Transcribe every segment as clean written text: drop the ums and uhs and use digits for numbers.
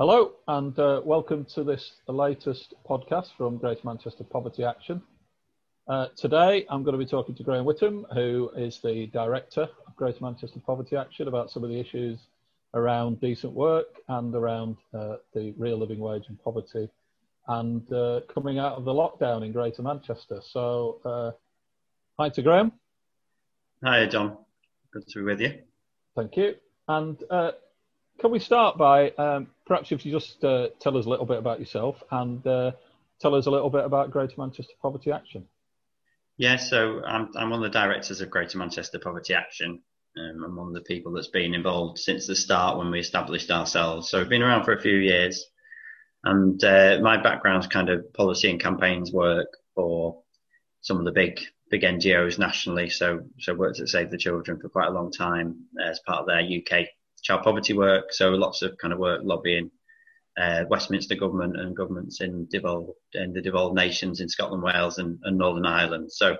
Hello and welcome to the latest podcast from Greater Manchester Poverty Action. Today I'm going to be talking to Graham Whitham, who is the Director of Greater Manchester Poverty Action, about some of the issues around decent work and around the real living wage and poverty and coming out of the lockdown in Greater Manchester. So hi to Graham. Hi John, good to be with you. Thank you. And can we start by perhaps if you just tell us a little bit about yourself and tell us a little bit about Greater Manchester Poverty Action? Yeah, so I'm one of the directors of Greater Manchester Poverty Action. I'm one of the people that's been involved since the start when we established ourselves. So we've been around for a few years, and my background's kind of policy and campaigns work for some of the big NGOs nationally. So worked at Save the Children for quite a long time as part of their UK child poverty work. So lots of kind of work lobbying Westminster government and governments in the devolved nations in Scotland, Wales and Northern Ireland. So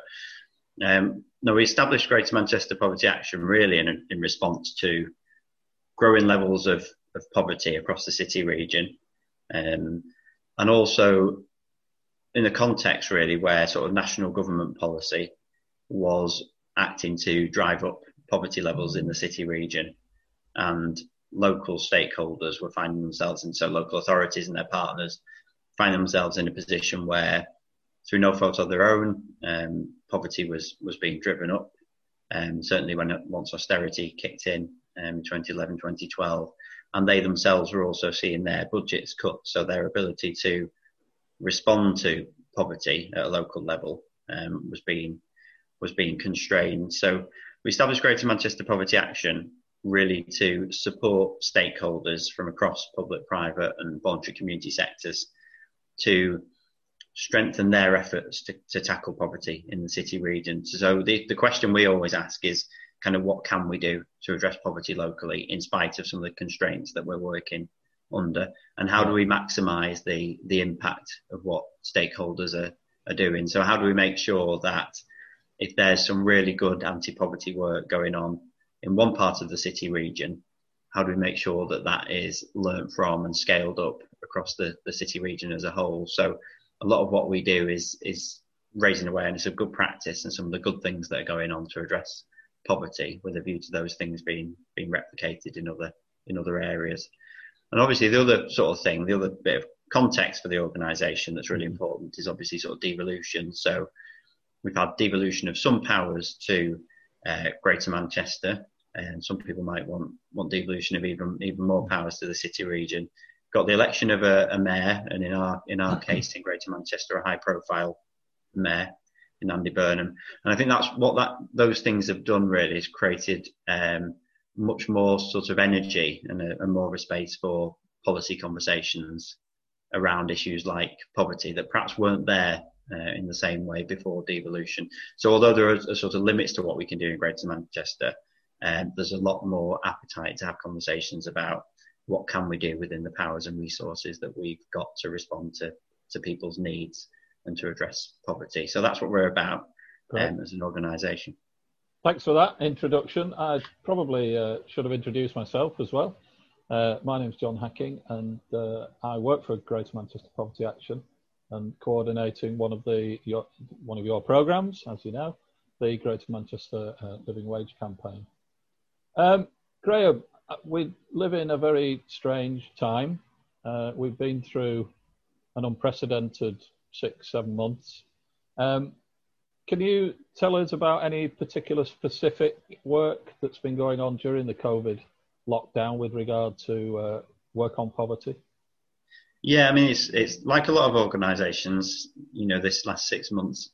we established Greater Manchester Poverty Action really in response to growing levels of poverty across the city region, and also in a context really where sort of national government policy was acting to drive up poverty levels in the city region, and local stakeholders were finding themselves, and so local authorities and their partners find themselves in a position where, through no fault of their own, poverty was being driven up. Certainly once austerity kicked in 2011, 2012, and they themselves were also seeing their budgets cut, so their ability to respond to poverty at a local level was being constrained. So we established Greater Manchester Poverty Action really to support stakeholders from across public, private and voluntary community sectors to strengthen their efforts to tackle poverty in the city region. So the question we always ask is kind of what can we do to address poverty locally in spite of some of the constraints that we're working under, and how do we maximise the impact of what stakeholders are doing? So how do we make sure that if there's some really good anti-poverty work going on in one part of the city region, how do we make sure that is learnt from and scaled up across the city region as a whole? So a lot of what we do is raising awareness of good practice and some of the good things that are going on to address poverty, with a view to those things being replicated in other areas. And obviously the other sort of thing, the other bit of context for the organisation that's really important is obviously sort of devolution. So we've had devolution of some powers to Greater Manchester, and some people might want devolution of even more powers to the city region. Got the election of a mayor, and in our case in Greater Manchester, a high profile mayor in Andy Burnham. And I think that's what those things have done really, is created much more sort of energy and more of a space for policy conversations around issues like poverty that perhaps weren't there in the same way before devolution. So although there are sort of limits to what we can do in Greater Manchester, there's a lot more appetite to have conversations about what can we do within the powers and resources that we've got to respond to people's needs and to address poverty. So that's what we're about as an organisation. Thanks for that introduction. I probably should have introduced myself as well. My name's John Hacking, and I work for Greater Manchester Poverty Action and coordinating one of your programmes, as you know, the Greater Manchester Living Wage Campaign. Graham, we live in a very strange time. We've been through an unprecedented 6-7 months. Can you tell us about any particular specific work that's been going on during the COVID lockdown with regard to work on poverty? Yeah, I mean, it's like a lot of organisations, this last 6 months,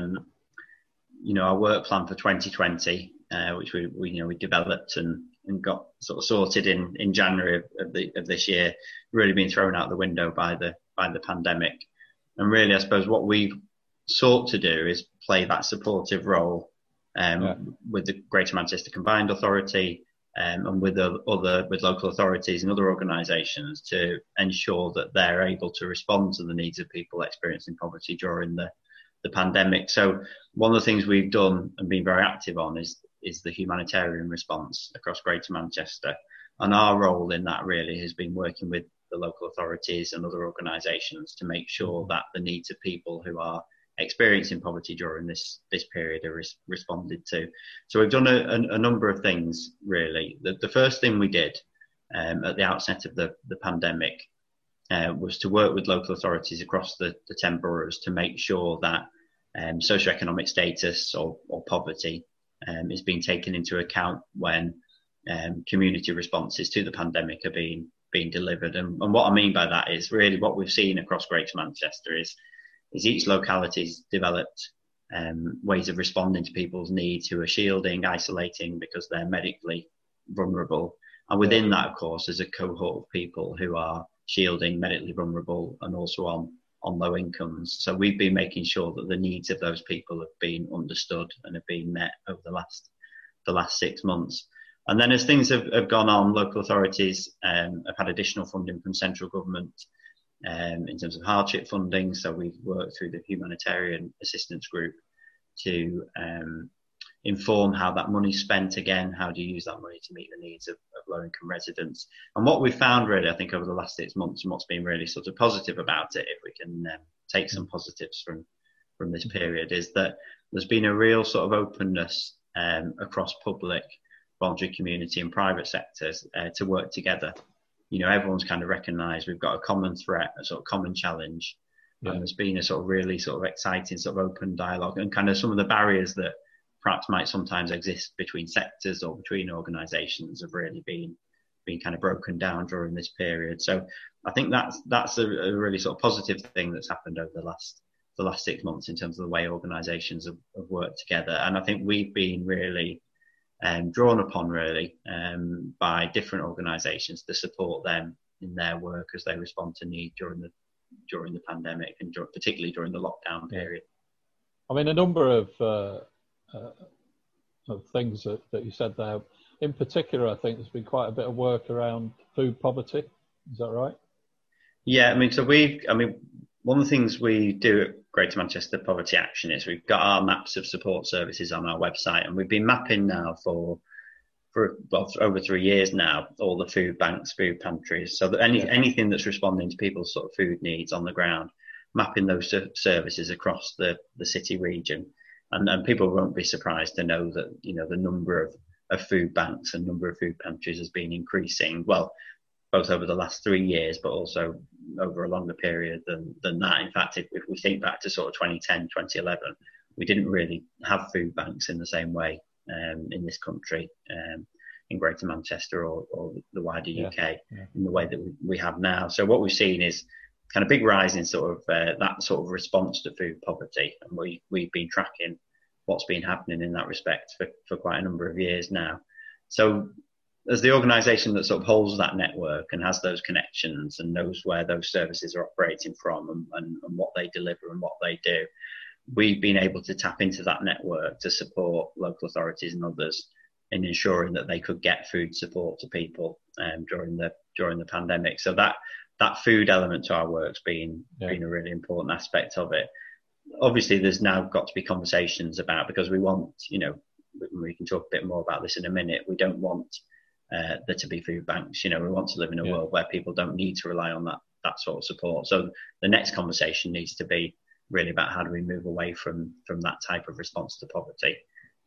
our work plan for 2020, which we developed and got sort of sorted in January of this year, really been thrown out the window by the pandemic. And really, I suppose what we've sought to do is play that supportive role with the Greater Manchester Combined Authority and with local authorities and other organisations to ensure that they're able to respond to the needs of people experiencing poverty during the pandemic. So one of the things we've done and been very active on is the humanitarian response across Greater Manchester. And our role in that really has been working with the local authorities and other organisations to make sure that the needs of people who are experiencing poverty during this period are responded to. So we've done a number of things, really. The first thing we did at the outset of the pandemic was to work with local authorities across the 10 boroughs to make sure that socioeconomic status or poverty is being taken into account when community responses to the pandemic are being delivered. And what I mean by that is really what we've seen across Greater Manchester is each locality's developed ways of responding to people's needs who are shielding, isolating because they're medically vulnerable. And within that, of course, there's a cohort of people who are shielding, medically vulnerable, and also on low incomes. So we've been making sure that the needs of those people have been understood and have been met over the last 6 months. And then as things have gone on, local authorities have had additional funding from central government in terms of hardship funding. So we've worked through the humanitarian assistance group to inform how that money's spent again, how do you use that money to meet the needs of low-income residents. And what we've found really, I think over the last 6 months, and what's been really sort of positive about it, if we can take some positives from this period, is that there's been a real sort of openness across public, voluntary community and private sectors to work together. You know, everyone's kind of recognised we've got a common threat, a sort of common challenge, and there's been a sort of really sort of exciting sort of open dialogue, and kind of some of the barriers that perhaps might sometimes exist between sectors or between organisations have really been kind of broken down during this period. So I think that's a really sort of positive thing that's happened over the last 6 months in terms of the way organisations have worked together. And I think we've been really drawn upon really by different organisations to support them in their work as they respond to need during the pandemic and particularly during the lockdown period. I mean, a number of things that you said there. In particular, I think there's been quite a bit of work around food poverty. Is that right? Yeah, I mean, one of the things we do at Greater Manchester Poverty Action is we've got our maps of support services on our website, and we've been mapping now for over 3 years now, all the food banks, food pantries, so that anything that's responding to people's sort of food needs on the ground, mapping those services across the city region. And people won't be surprised to know that, you know, the number of food banks and number of food pantries has been increasing, well, both over the last 3 years, but also over a longer period than that. In fact, if we think back to sort of 2010, 2011, we didn't really have food banks in the same way in this country, in Greater Manchester or the wider UK in the way that we have now. So what we've seen is kind of big rise in sort of that sort of response to food poverty, and we've been tracking what's been happening in that respect for quite a number of years now. So as the organisation that sort of holds that network and has those connections and knows where those services are operating from and what they deliver and what they do, we've been able to tap into that network to support local authorities and others in ensuring that they could get food support to people during the pandemic. So that food element to our work's been a really important aspect of it. Obviously, there's now got to be conversations about, because we want, you know, we can talk a bit more about this in a minute, we don't want there to be food banks. You know, we want to live in a world where people don't need to rely on that sort of support. So the next conversation needs to be really about how do we move away from that type of response to poverty.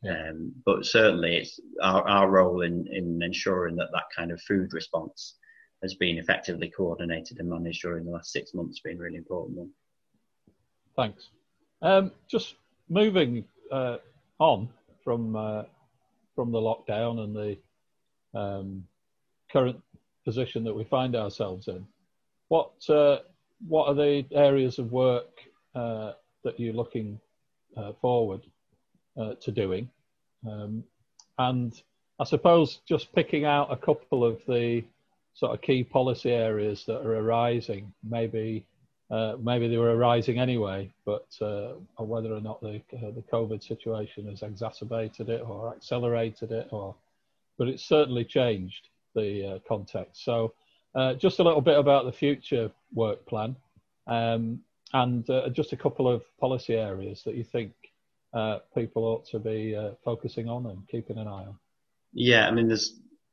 But certainly it's our role in ensuring that kind of food response has been effectively coordinated and managed during the last 6 months been a really important one. Thanks. Just moving on from the lockdown and the current position that we find ourselves in, what are the areas of work that you're looking forward to doing? And I suppose just picking out a couple of the sort of key policy areas that are arising, maybe they were arising anyway, but whether or not the COVID situation has exacerbated it or accelerated it, but it's certainly changed the context. So just a little bit about the future work plan, and just a couple of policy areas that you think people ought to be focusing on and keeping an eye on. Yeah, I mean,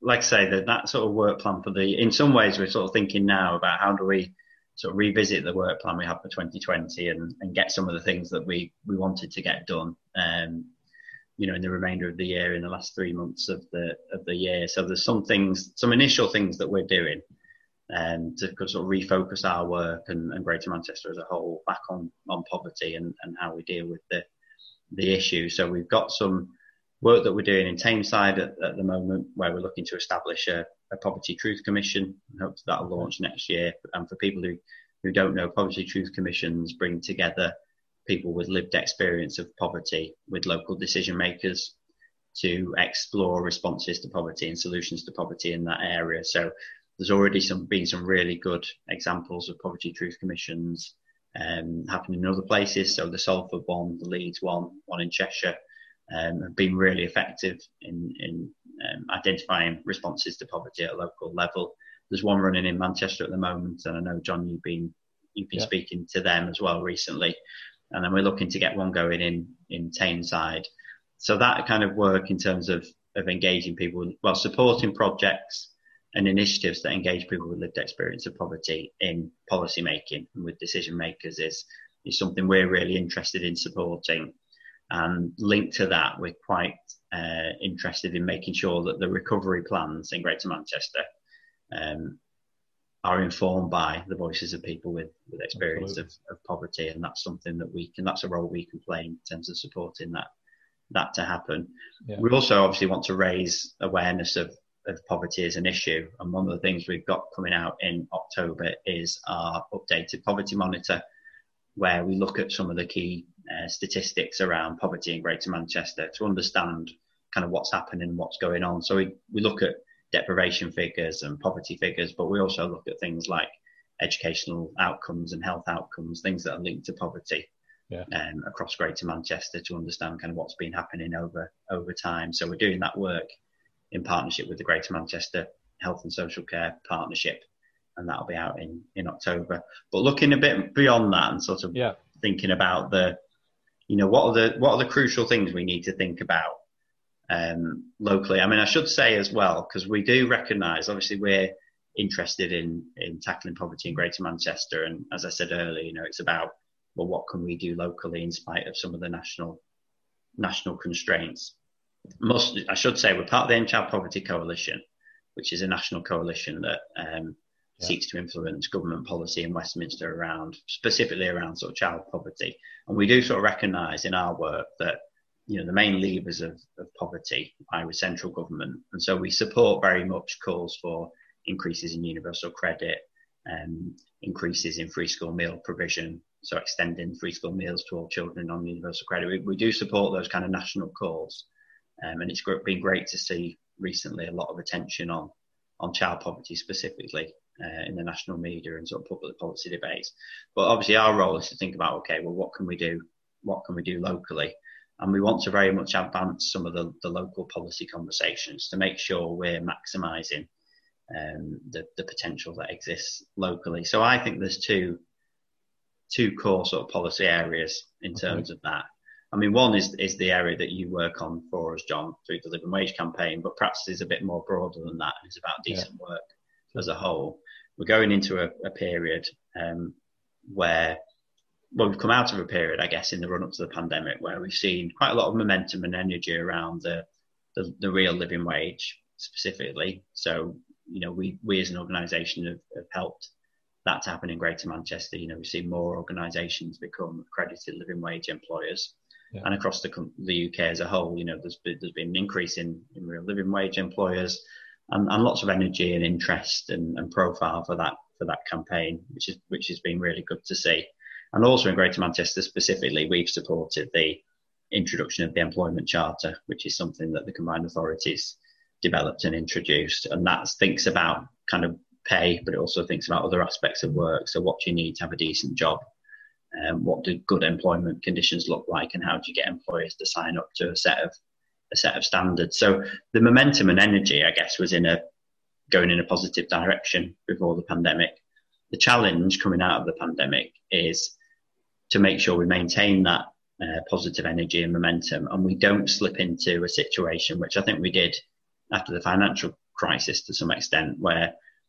like I say, that sort of work plan in some ways we're sort of thinking now about how do we sort of revisit the work plan we had for 2020 and get some of the things that we wanted to get done, in the remainder of the year, in the last 3 months of the year. So there's some initial things that we're doing to sort of refocus our work and Greater Manchester as a whole back on poverty and how we deal with the issue. So we've got some work that we're doing in Tameside at the moment, where we're looking to establish a Poverty Truth Commission, and hope that'll launch next year. And for people who don't know, Poverty Truth Commissions bring together people with lived experience of poverty with local decision makers to explore responses to poverty and solutions to poverty in that area. So there's already been some really good examples of Poverty Truth Commissions happening in other places. So the Salford one, the Leeds one in Cheshire, have been really effective in identifying responses to poverty at a local level. There's one running in Manchester at the moment, and I know, John, you've been speaking to them as well recently. And then we're looking to get one going in Tameside. So that kind of work in terms of engaging people, supporting projects and initiatives that engage people with lived experience of poverty in policy making and with decision makers is something we're really interested in supporting. And linked to that, we're quite interested in making sure that the recovery plans in Greater Manchester are informed by the voices of people with experience of poverty, and that's something that's a role we can play in terms of supporting that to happen. Yeah. We also obviously want to raise awareness of poverty as an issue, and one of the things we've got coming out in October is our updated poverty monitor, where we look at some of the key statistics around poverty in Greater Manchester to understand kind of what's happening, what's going on. So we look at deprivation figures and poverty figures, but we also look at things like educational outcomes and health outcomes, things that are linked to poverty across Greater Manchester, to understand kind of what's been happening over time. So we're doing that work in partnership with the Greater Manchester Health and Social Care Partnership, and that'll be out in October. But looking a bit beyond that and sort of thinking about what are the crucial things we need to think about locally. I mean, I should say as well, because we do recognise, obviously, we're interested in tackling poverty in Greater Manchester, and as I said earlier, it's about, well, what can we do locally in spite of some of the national constraints. I should say we're part of the End Child Poverty Coalition, which is a national coalition that seeks to influence government policy in Westminster specifically around sort of child poverty. And we do sort of recognise in our work that the main levers of poverty lie with central government, and so we support very much calls for increases in universal credit, increases in free school meal provision, so extending free school meals to all children on universal credit. We do support those kind of national calls, and it's been great to see recently a lot of attention on child poverty specifically in the national media and sort of public policy debates. But obviously our role is to think about, okay, well, what can we do locally? And we want to very much advance some of the local policy conversations to make sure we're maximising the potential that exists locally. So I think there's two core sort of policy areas in terms of that. I mean, one is the area that you work on for us, John, through the Living Wage campaign, but perhaps is a bit more broader than that. It's about decent work as a whole. We're going into a period where, we've come out of a period, I guess, in the run-up to the pandemic, where we've seen quite a lot of momentum and energy around the real living wage specifically. So, we as an organisation have helped that to happen in Greater Manchester. We've seen more organisations become accredited living wage employers. And across the UK as a whole, there's been an increase in real living wage employers, and lots of energy and interest and profile for that campaign, which has been really good to see. And also in Greater Manchester specifically, we've supported the introduction of the Employment Charter, which is something that the combined authorities developed and introduced. And that thinks about kind of pay, but it also thinks about other aspects of work. So what do you need to have a decent job? What do good employment conditions look like, and how do you get employers to sign up to a set of standards? So the momentum and energy, I guess, was going in a positive direction before the pandemic. The challenge coming out of the pandemic is to make sure we maintain that positive energy and momentum, and we don't slip into a situation, which I think we did after the financial crisis to some extent, where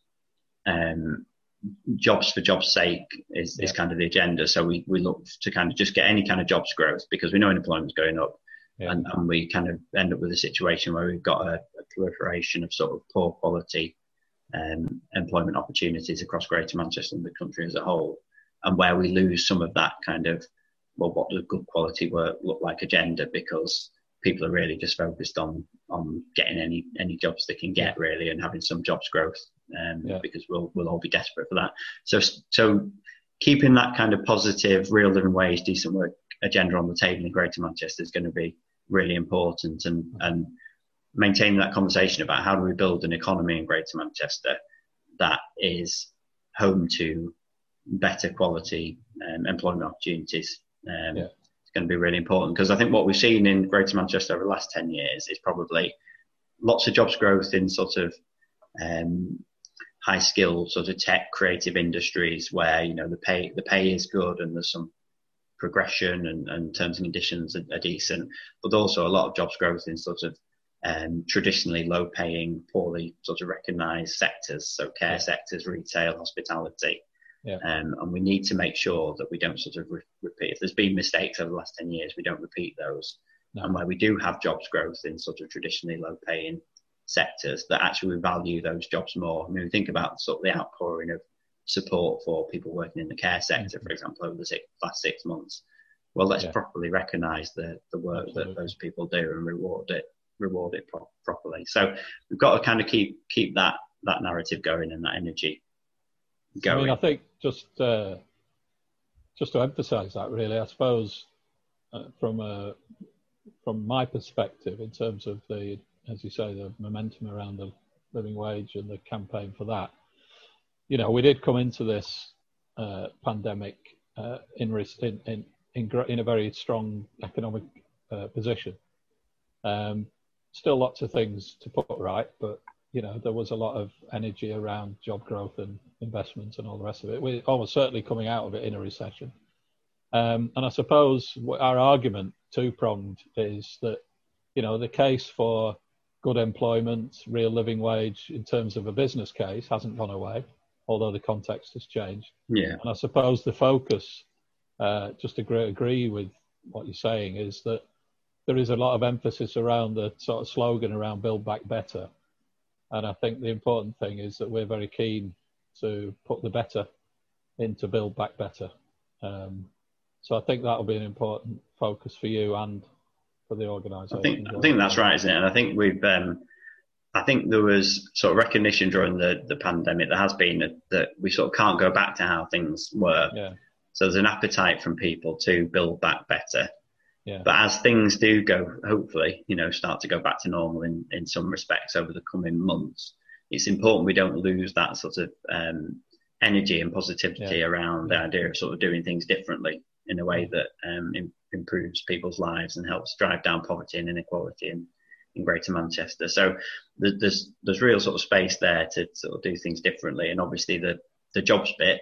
jobs for jobs' sake is kind of the agenda. So we look to kind of just get any kind of jobs growth because we know unemployment's going up, and we kind of end up with a situation where we've got a proliferation of sort of poor quality employment opportunities across Greater Manchester and the country as a whole, and where we lose some of that kind of, well, what does good quality work look like agenda, because people are really just focused on getting any jobs they can get, really, and having some jobs growth, because we'll all be desperate for that. So keeping that kind of positive, real living wage, decent work agenda on the table in Greater Manchester is going to be really important, and maintaining that conversation about how do we build an economy in Greater Manchester that is home to better quality employment opportunities. It's going to be really important, because I think what we've seen in Greater Manchester over the last 10 years is probably lots of jobs growth in sort of high skilled sort of tech creative industries where, you know, the pay is good and there's some progression and terms and conditions are decent, but also a lot of jobs growth in sort of traditionally low paying, poorly sort of recognised sectors, so care sectors, retail, hospitality. And we need to make sure that we don't sort of repeat. If there's been mistakes over the last 10 years, we don't repeat those. And where we do have jobs growth in sort of traditionally low paying sectors, that actually we value those jobs more. I mean, we think about sort of the outpouring of support for people working in the care sector, for example, over the last 6 months. Well, let's properly recognise the work that those people do and reward it properly. So we've got to kind of keep that narrative going and that energy going. I mean, I think just to emphasise that, really, I suppose from my perspective, in terms of the, as you say, the momentum around the living wage and the campaign for that, you know, we did come into this pandemic in a very strong economic position. Still lots of things to put right, but you know, there was a lot of energy around job growth and investments and all the rest of it. We're almost certainly coming out of it in a recession. And I suppose our argument, two-pronged, is that, you know, the case for good employment, real living wage in terms of a business case hasn't gone away, although the context has changed. And I suppose the focus, just agree with what you're saying, is that there is a lot of emphasis around the sort of slogan around Build Back Better. And I think the important thing is that we're very keen to put the better into Build Back Better. So I think that'll be an important focus for you and for the organisation. I think that's right, isn't it? And I think I think there was sort of recognition during the pandemic. There has been that we sort of can't go back to how things were. So there's an appetite from people to build back better. But as things do go, hopefully, you know, start to go back to normal in some respects over the coming months, it's important we don't lose that sort of energy and positivity around the idea of sort of doing things differently in a way that improves people's lives and helps drive down poverty and inequality in Greater Manchester. So there's real sort of space there to sort of do things differently. And obviously the jobs bit,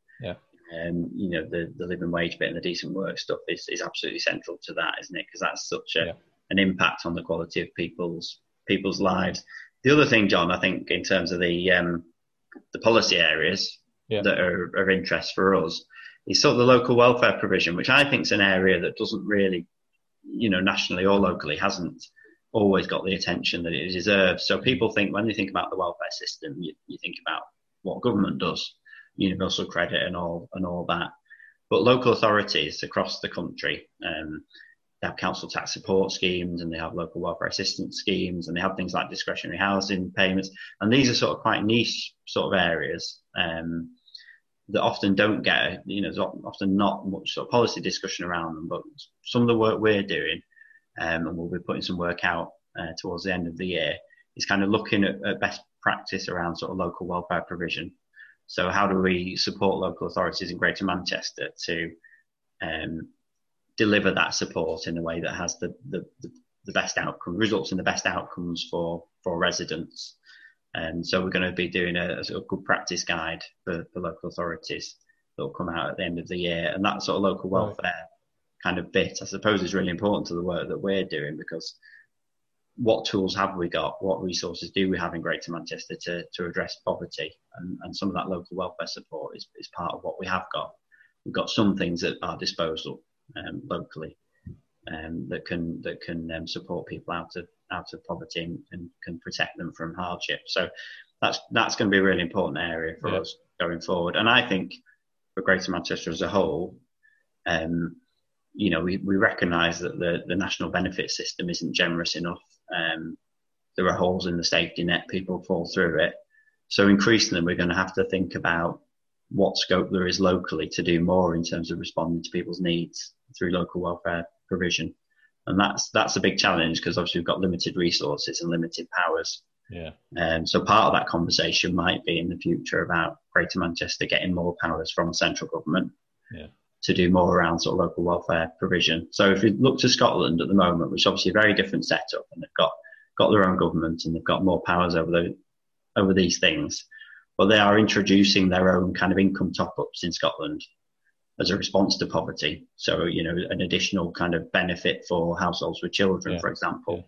you know, the living wage bit and the decent work stuff is absolutely central to that, isn't it? Because that's such an impact on the quality of people's lives. The other thing, John, I think in terms of the policy areas that are of interest for us is sort of the local welfare provision, which I think is an area that doesn't really, you know, nationally or locally hasn't always got the attention that it deserves. So people think, when they think about the welfare system, you think about what government does, universal credit and all that. But local authorities across the country, they have council tax support schemes and they have local welfare assistance schemes and they have things like discretionary housing payments. And these are sort of quite niche sort of areas that often don't get, you know, there's often not much sort of policy discussion around them. But some of the work we're doing, and we'll be putting some work out towards the end of the year, is kind of looking at best practice around sort of local welfare provision. So how do we support local authorities in Greater Manchester to deliver that support in a way that has the best outcome, results in the best outcomes for residents? And so we're going to be doing a sort of good practice guide for local authorities that will come out at the end of the year. And that sort of local welfare kind of bit, I suppose, is really important to the work that we're doing, because what tools have we got? What resources do we have in Greater Manchester to address poverty? And some of that local welfare support is part of what we have got. We've got some things at our disposal locally that can support people out of poverty and can protect them from hardship. So that's going to be a really important area for us going forward. And I think for Greater Manchester as a whole, we recognise that the national benefit system isn't generous enough. There are holes in the safety net, people fall through it. So increasingly, we're going to have to think about what scope there is locally to do more in terms of responding to people's needs through local welfare provision. And that's a big challenge because obviously we've got limited resources and limited powers. So part of that conversation might be in the future about Greater Manchester getting more powers from central government to do more around sort of local welfare provision. So if you look to Scotland at the moment, which is obviously a very different setup, and they've got their own government and they've got more powers over these things, but they are introducing their own kind of income top-ups in Scotland as a response to poverty. So, an additional kind of benefit for households with children, for example.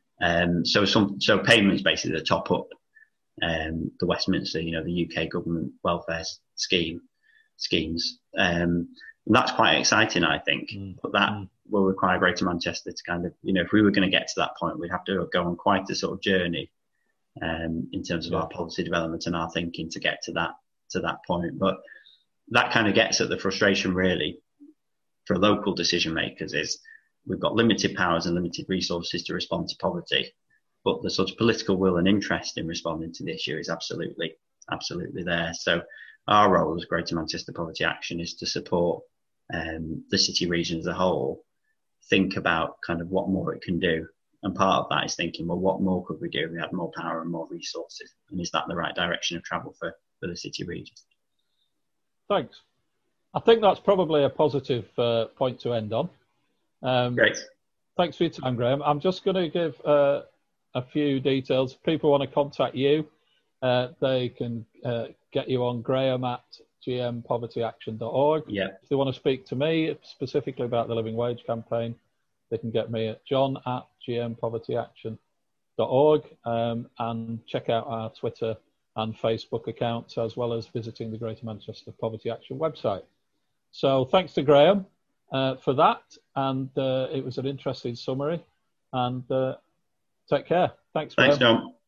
So payments basically the top up the Westminster, the UK government welfare schemes. That's quite exciting, I think. But that will require Greater Manchester to kind of, if we were going to get to that point, we'd have to go on quite a sort of journey in terms of our policy development and our thinking to get to that point. But that kind of gets at the frustration really for local decision makers is we've got limited powers and limited resources to respond to poverty, but the sort of political will and interest in responding to the issue is absolutely there. So our role as Greater Manchester Poverty Action is to support the city region as a whole, think about kind of what more it can do. And part of that is thinking, well, what more could we do if we had more power and more resources? And is that the right direction of travel for the city region? Thanks. I think that's probably a positive point to end on. Great. Thanks for your time, Graham. I'm just going to give a few details. If people want to contact you, they can get you on graham@gmpovertyaction.org. If they want to speak to me specifically about the Living Wage campaign, they can get me at john@gmpovertyaction.org and check out our Twitter and Facebook accounts, as well as visiting the Greater Manchester Poverty Action website. So thanks to Graham for that, and it was an interesting summary, and take care. Thanks, Graham. Thanks, John.